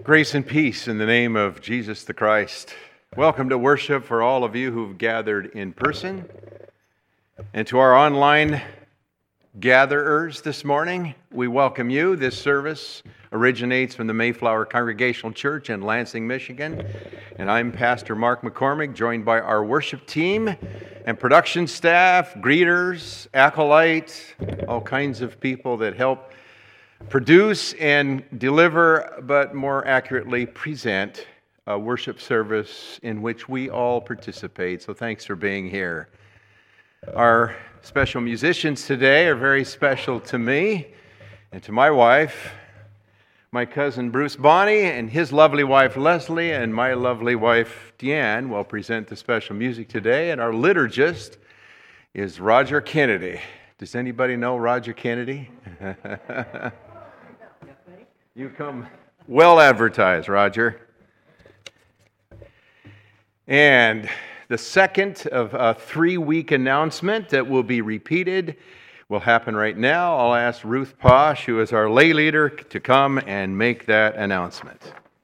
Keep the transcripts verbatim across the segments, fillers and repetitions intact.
Grace and peace in the name of Jesus the Christ. Welcome to worship for all of you who've gathered in person. And to our online gatherers this morning, we welcome you. This service originates from the Mayflower Congregational Church in Lansing, Michigan. And I'm Pastor Mark McCormick, joined by our worship team and production staff, greeters, acolytes, all kinds of people that help produce and deliver, but more accurately present a worship service in which we all participate. So thanks for being here. Our special musicians today are very special to me and to my wife. My cousin Bruce Bonney and his lovely wife Leslie and my lovely wife Deanne will present the special music today. And our liturgist is Roger Kennedy. Does anybody know Roger Kennedy? You come well advertised, Roger. And the second of a three-week announcement that will be repeated will happen right now. I'll ask Ruth Posh, who is our lay leader, to come and make that announcement.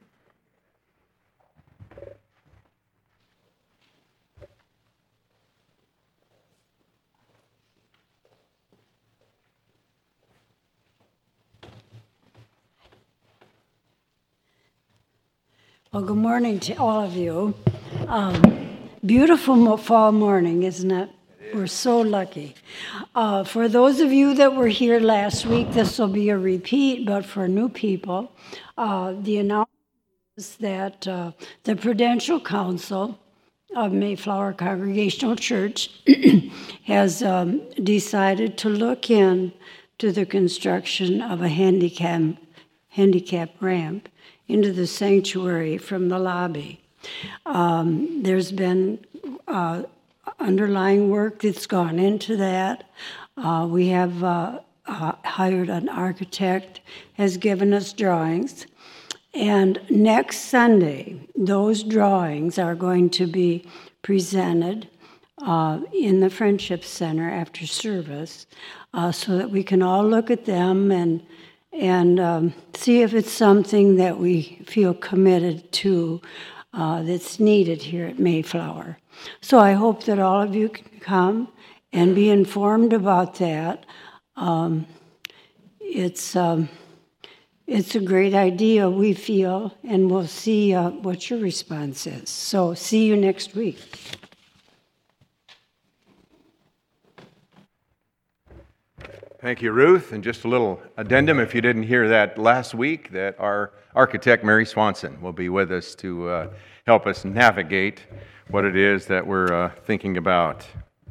Well, good morning to all of you. Um, beautiful fall morning, isn't it? We're so lucky. Uh, for those of you that were here last week, this will be a repeat, but for new people, uh, the announcement is that uh, the Prudential Council of Mayflower Congregational Church has um, decided to look in to the construction of a handicap, handicap ramp into the sanctuary from the lobby. Um, there's been uh, underlying work that's gone into that. Uh, we have uh, uh, hired an architect, has given us drawings. And next Sunday, those drawings are going to be presented uh, in the Friendship Center after service uh, so that we can all look at them and and um, see if it's something that we feel committed to uh, that's needed here at Mayflower. So I hope that all of you can come and be informed about that. Um, it's um, it's a great idea, we feel, and we'll see uh, what your response is. So see you next week. Thank you, Ruth. And just a little addendum, if you didn't hear that last week, that our architect, Mary Swanson, will be with us to uh, help us navigate what it is that we're uh, thinking about.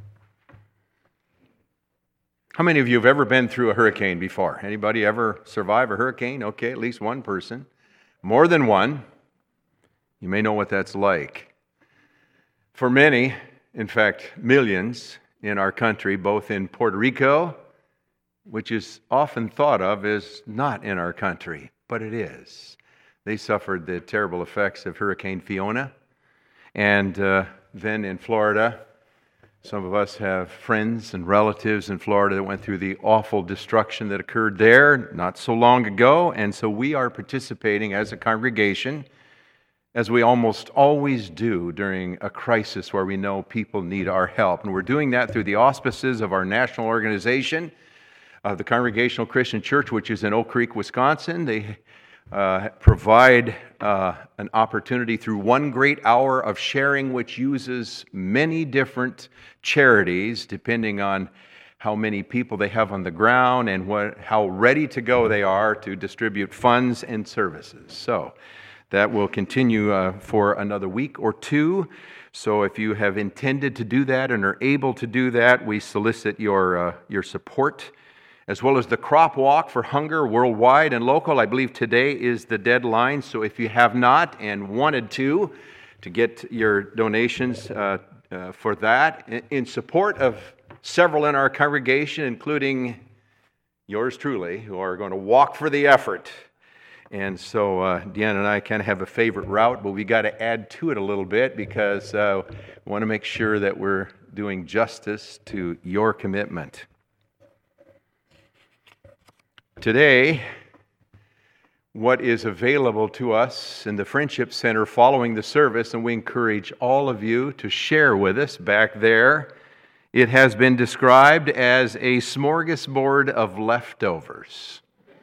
How many of you have ever been through a hurricane before? Anybody ever survive a hurricane? Okay, at least one person. More than one. You may know what that's like. For many, in fact, millions in our country, both in Puerto Rico, which is often thought of as not in our country, but it is. They suffered the terrible effects of Hurricane Fiona. And uh, then in Florida, some of us have friends and relatives in Florida that went through the awful destruction that occurred there not so long ago. And so we are participating as a congregation, as we almost always do during a crisis where we know people need our help. And we're doing that through the auspices of our national organization, Uh, the Congregational Christian Church, which is in Oak Creek, Wisconsin. They uh, provide uh, an opportunity through one great hour of sharing, which uses many different charities, depending on how many people they have on the ground and what, how ready to go they are to distribute funds and services. So that will continue uh, for another week or two. So if you have intended to do that and are able to do that, we solicit your uh, your support, as well as the crop walk for hunger worldwide and local. I believe today is the deadline, so if you have not and wanted to, to get your donations uh, uh, for that, in support of several in our congregation, including yours truly, who are going to walk for the effort. And so uh, Deanna and I kind of have a favorite route, but we got to add to it a little bit because uh, we want to make sure that we're doing justice to your commitment. Today, what is available to us in the Friendship Center following the service, and we encourage all of you to share with us back there. It has been described as a smorgasbord of leftovers.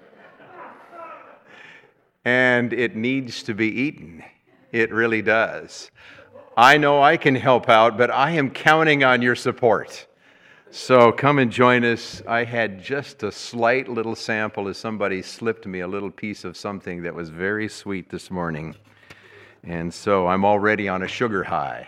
And it needs to be eaten. It really does. I know I can help out, but I am counting on your support. So come and join us. I had just a slight little sample as somebody slipped me a little piece of something that was very sweet this morning. And so I'm already on a sugar high.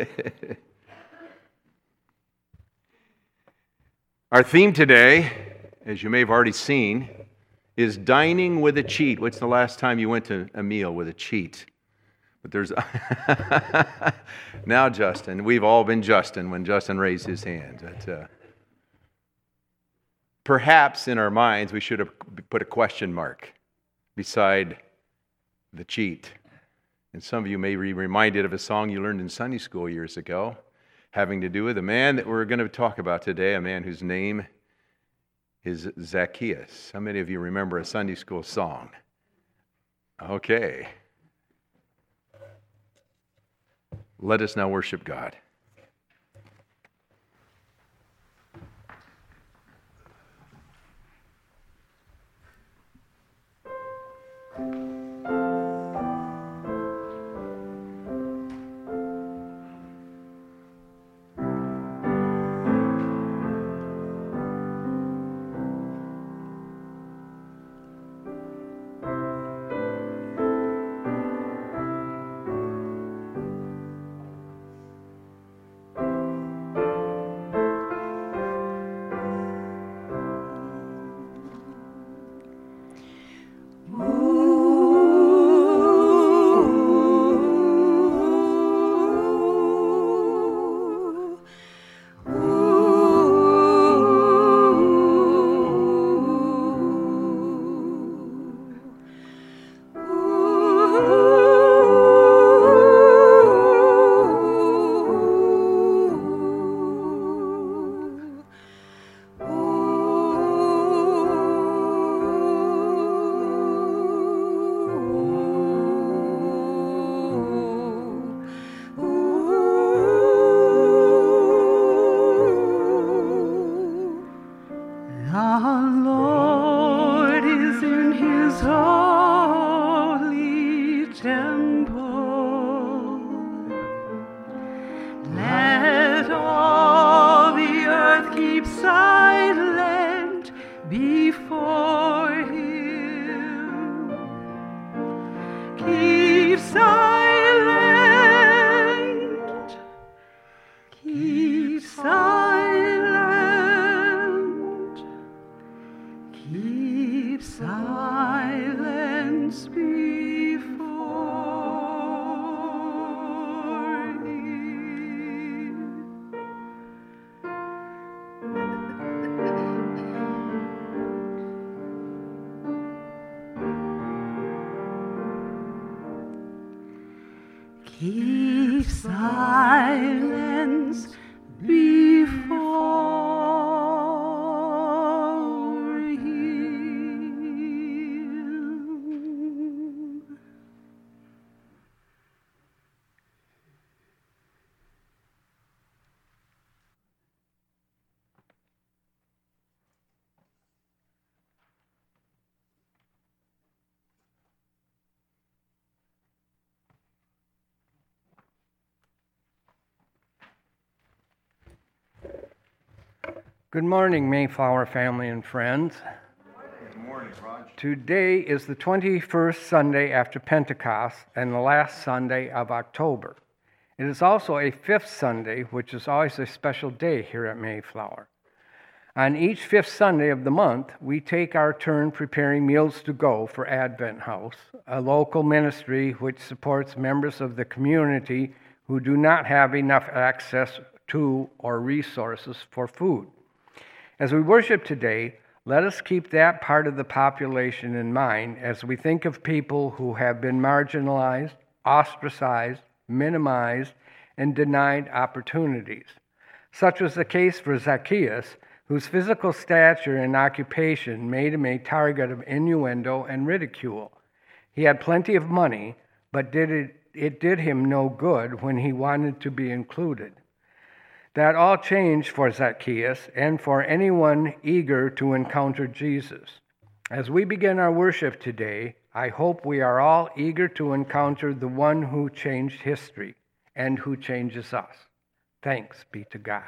Our theme today, as you may have already seen, is dining with a cheat. What's the last time you went to a meal with a cheat? But there's now Justin. We've all been Justin when Justin raised his hand. But, uh, perhaps in our minds we should have put a question mark beside the cheat. And some of you may be reminded of a song you learned in Sunday school years ago, having to do with a man that we're going to talk about today, a man whose name is Zacchaeus. How many of you remember a Sunday school song? Okay. Let us now worship God. Keep silence before Him. Good morning, Mayflower family and friends. Good morning, Raj. Today is the twenty-first Sunday after Pentecost and the last Sunday of October. It is also a fifth Sunday, which is always a special day here at Mayflower. On each fifth Sunday of the month, we take our turn preparing meals to go for Advent House, a local ministry which supports members of the community who do not have enough access to or resources for food. As we worship today, let us keep that part of the population in mind as we think of people who have been marginalized, ostracized, minimized, and denied opportunities. Such was the case for Zacchaeus, whose physical stature and occupation made him a target of innuendo and ridicule. He had plenty of money, but did it, it did him no good when he wanted to be included. That all changed for Zacchaeus and for anyone eager to encounter Jesus. As we begin our worship today, I hope we are all eager to encounter the one who changed history and who changes us. Thanks be to God.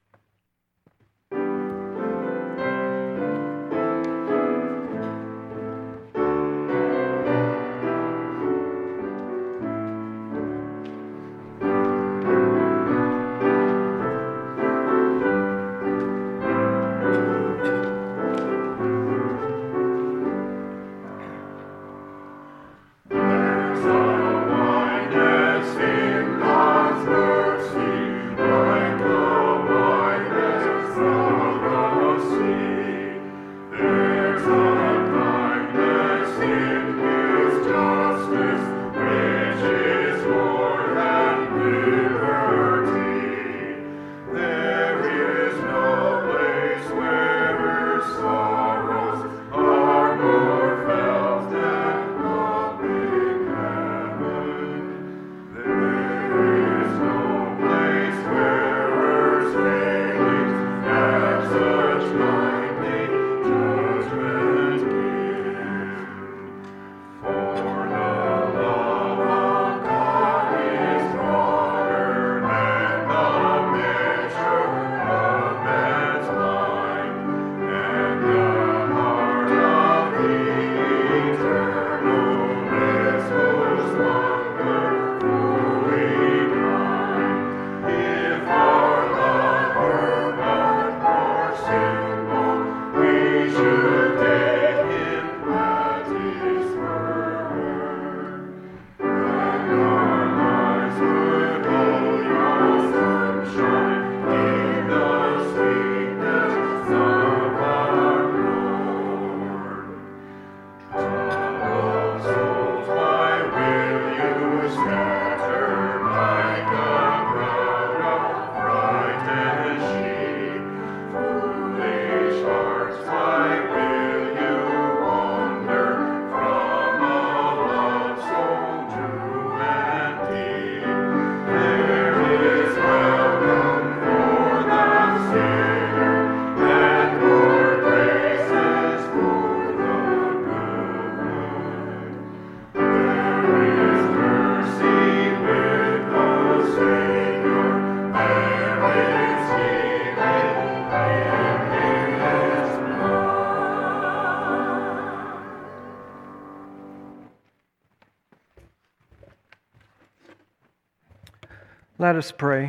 Let us pray.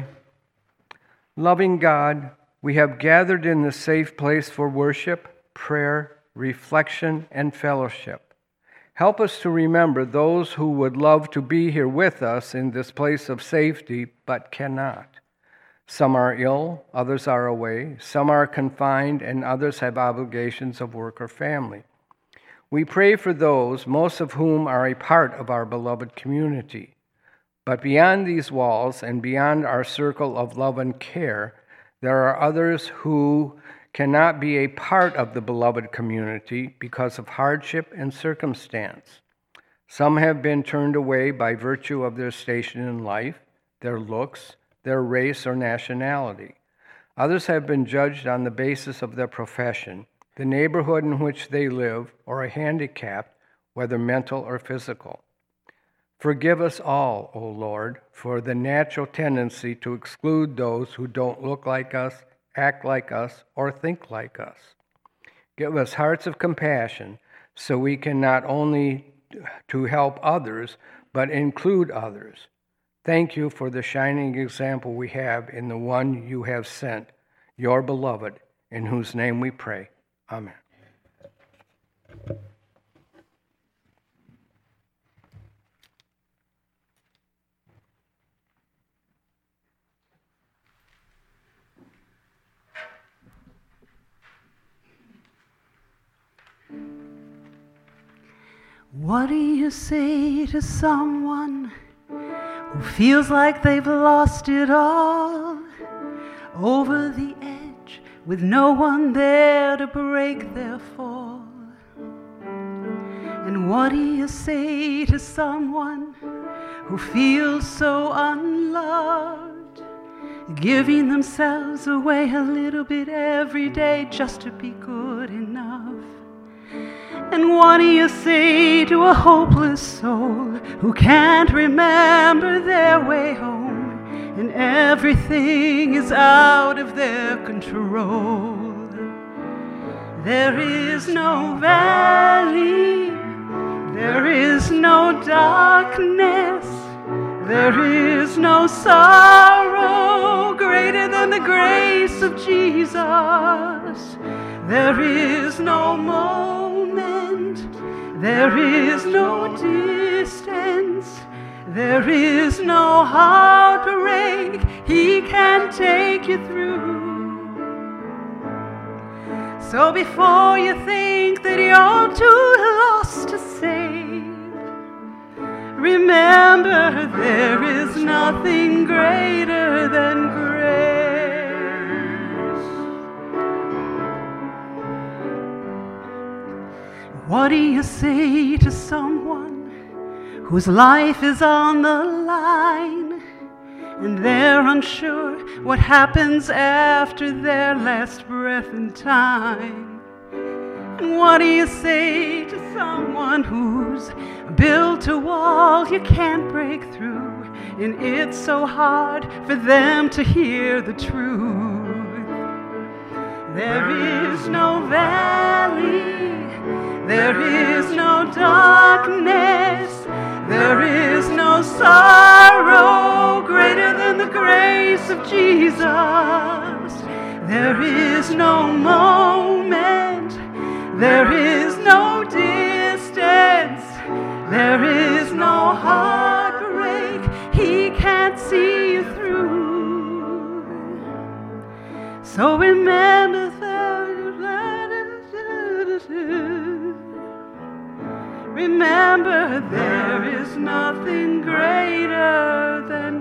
Loving God, we have gathered in this safe place for worship, prayer, reflection, and fellowship. Help us to remember those who would love to be here with us in this place of safety, but cannot. Some are ill, others are away, some are confined, and others have obligations of work or family. We pray for those, most of whom are a part of our beloved community. But beyond these walls and beyond our circle of love and care, there are others who cannot be a part of the beloved community because of hardship and circumstance. Some have been turned away by virtue of their station in life, their looks, their race or nationality. Others have been judged on the basis of their profession, the neighborhood in which they live, or a handicap, whether mental or physical. Forgive us all, O Lord, for the natural tendency to exclude those who don't look like us, act like us, or think like us. Give us hearts of compassion so we can not only to help others, but include others. Thank you for the shining example we have in the one you have sent, your beloved, in whose name we pray. Amen. What do you say to someone who feels like they've lost it all, over the edge with no one there to break their fall? And What do you say to someone who feels so unloved, giving themselves away a little bit every day just to be good enough? And what do you say to a hopeless soul who can't remember their way home, and everything is out of their control? There is no valley, there is no darkness, there is no sorrow greater than the grace of Jesus. There is no moment, there is no distance, there is no heartbreak He can't take you through. So before you think that you're too lost to save, remember there is nothing greater than grace. What do you say to someone whose life is on the line, and they're unsure what happens after their last breath in time? And what do you say to someone who's built a wall you can't break through, and it's so hard for them to hear the truth? There is no valley, there is no darkness, there is no sorrow greater than the grace of Jesus. There is no moment, there is no distance, there is no heartbreak He can't see you through. So remember that. Remember, there is nothing greater than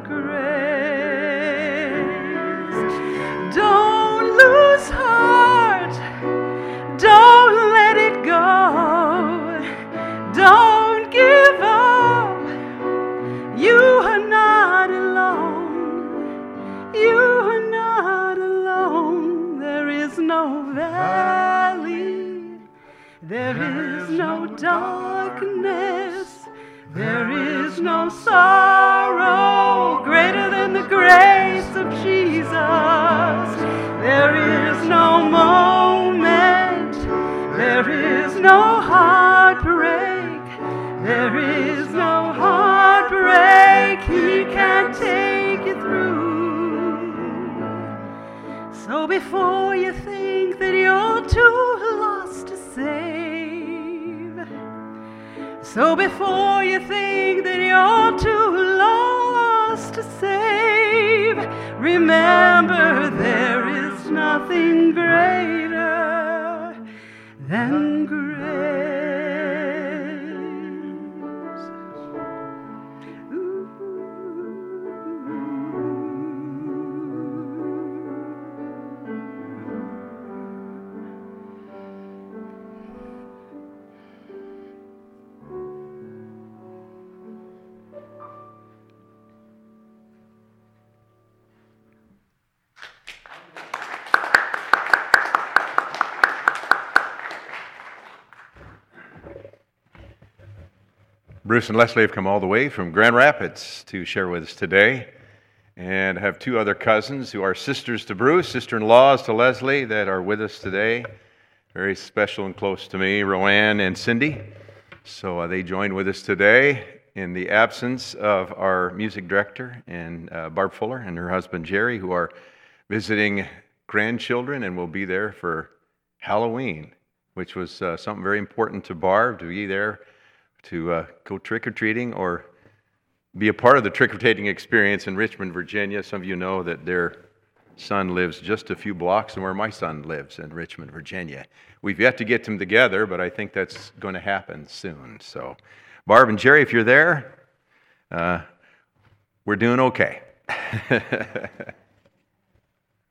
grace. Don't lose heart. Don't let it go. Don't give up. You are not alone. You are not alone. There is no valley. There is no darkness, there is no sorrow greater than the grace of Jesus. There is no moment, there is no heartbreak, there is no heartbreak He can't take you through. So before you think that you're too lost to save, so before you think that you're too lost to save, remember there is nothing greater than grace. Ooh. Bruce and Leslie have come all the way from Grand Rapids to share with us today, and have two other cousins who are sisters to Bruce, sister-in-laws to Leslie, that are with us today. Very special and close to me, Roanne and Cindy. So uh, they joined with us today in the absence of our music director, and uh, Barb Fuller and her husband Jerry, who are visiting grandchildren and will be there for Halloween, which was uh, something very important to Barb, to be there to uh, go trick-or-treating or be a part of the trick-or-treating experience in Richmond, Virginia. Some of you know that their son lives just a few blocks from where my son lives in Richmond, Virginia. We've yet to get them together, but I think that's going to happen soon. So, Barb and Jerry, if you're there, uh, we're doing okay.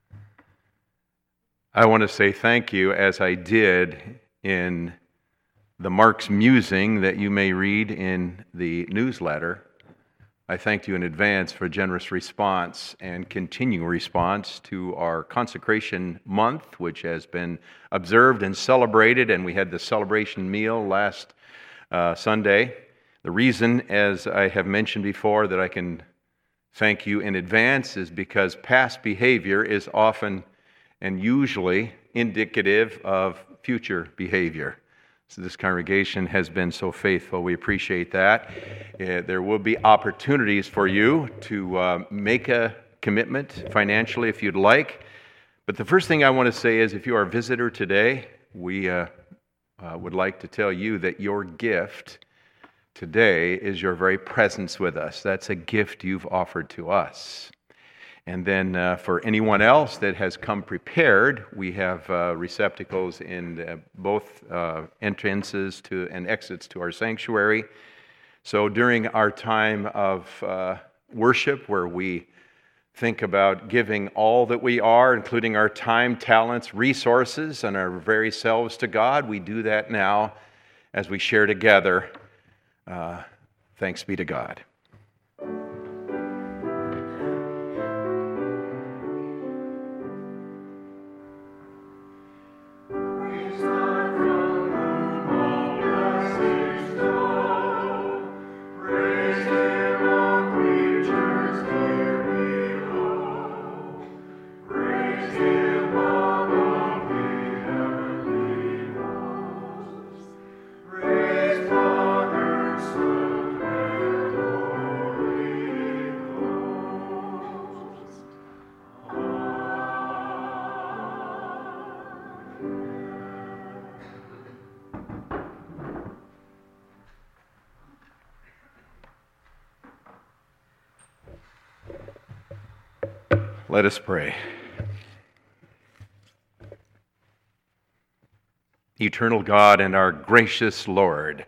I want to say thank you, as I did in the Mark's musing that you may read in the newsletter. I thank you in advance for a generous response and continuing response to our consecration month, which has been observed and celebrated, and we had the celebration meal last uh, Sunday. The reason, as I have mentioned before, that I can thank you in advance is because past behavior is often and usually indicative of future behavior. So this congregation has been so faithful. We appreciate that. Uh, there will be opportunities for you to uh, make a commitment financially if you'd like. But the first thing I want to say is if you are a visitor today, we uh, uh, would like to tell you that your gift today is your very presence with us. That's a gift you've offered to us. And then uh, for anyone else that has come prepared, we have uh, receptacles in uh, both uh, entrances to and exits to our sanctuary. So during our time of uh, worship, where we think about giving all that we are, including our time, talents, resources, and our very selves to God, we do that now as we share together. Uh, thanks be to God. Let us pray. Eternal God and our gracious Lord,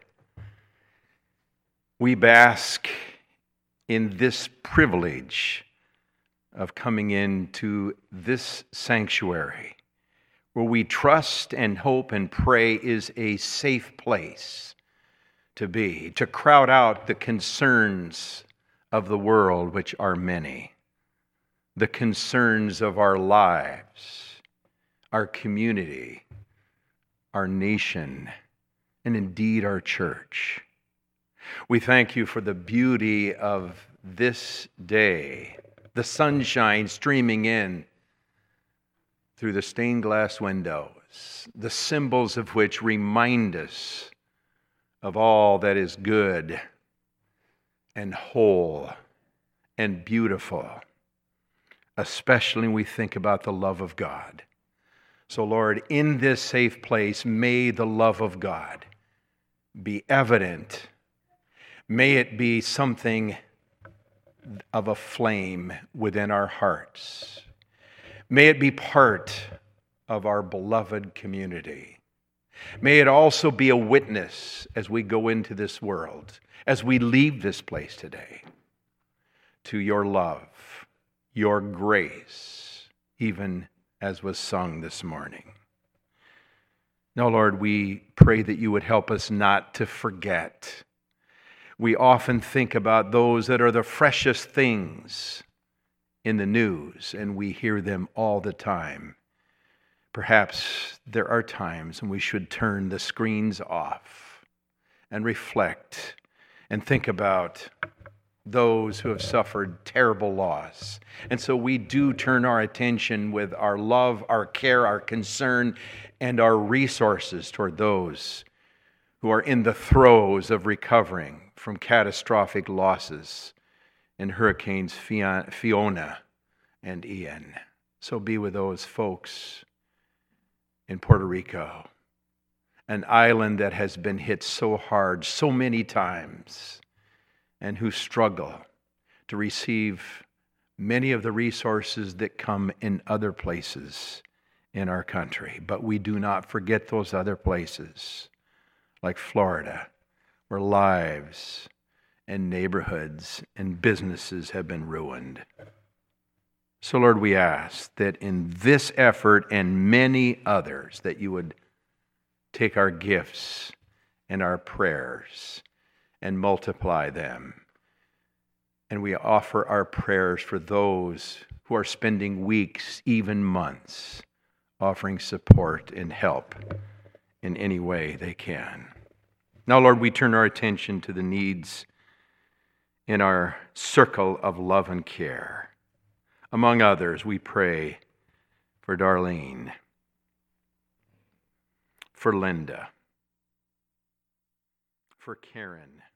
we bask in this privilege of coming into this sanctuary where we trust and hope and pray is a safe place to be, to crowd out the concerns of the world, which are many. The concerns of our lives, our community, our nation, and indeed our church. We thank you for the beauty of this day, the sunshine streaming in through the stained glass windows, the symbols of which remind us of all that is good and whole and beautiful. Especially when we think about the love of God. So, Lord, in this safe place, may the love of God be evident. May it be something of a flame within our hearts. May it be part of our beloved community. May it also be a witness as we go into this world, as we leave this place today, to your love, your grace, even as was sung this morning. Now, Lord, we pray that you would help us not to forget. We often think about those that are the freshest things in the news, and we hear them all the time. Perhaps there are times when we should turn the screens off and reflect and think about those who have suffered terrible loss. And so we do turn our attention with our love, our care, our concern, and our resources toward those who are in the throes of recovering from catastrophic losses in Hurricanes Fiona and Ian. So be with those folks in Puerto Rico, an island that has been hit so hard so many times, and who struggle to receive many of the resources that come in other places in our country. But we do not forget those other places, like Florida, where lives and neighborhoods and businesses have been ruined. So, Lord, we ask that in this effort and many others, that you would take our gifts and our prayers and multiply them. And we offer our prayers for those who are spending weeks, even months, offering support and help in any way they can. Now, Lord, we turn our attention to the needs in our circle of love and care. Among others, we pray for Darlene, for Linda, for Karen,